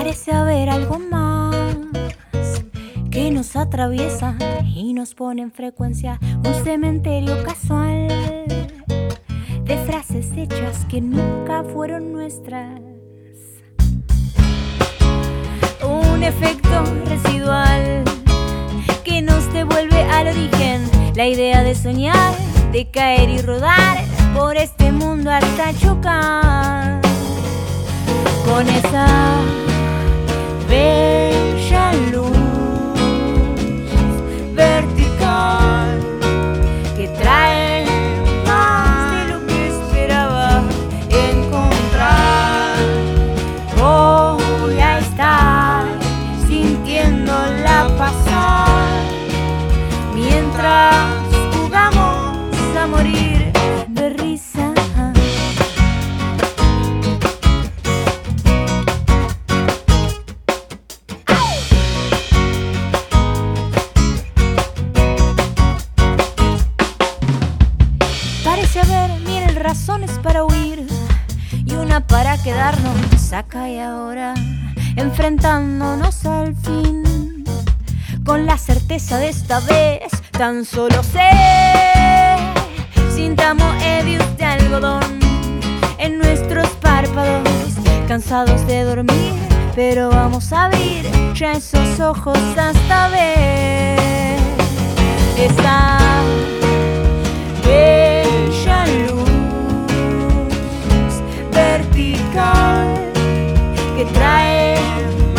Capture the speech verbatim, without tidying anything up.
Parece haber algo más que nos atraviesa y nos pone en frecuencia, un cementerio casual de frases hechas que nunca fueron nuestras. Un efecto residual que nos devuelve al origen, la idea de soñar, de caer y rodar por este mundo hasta chocar con esa bella luz vertical que trae más de lo que esperaba encontrar. Voy a estar sintiéndola pasar mientras jugamos a morir de risa. Parece haber mil razones para huir y una para quedarnos acá y ahora, enfrentándonos al fin, con la certeza de esta vez tan solo sé. Sintamos hebios de algodón en nuestros párpados, cansados de dormir, pero vamos a abrir ya esos ojos hasta ver esa bella luz vertical que trae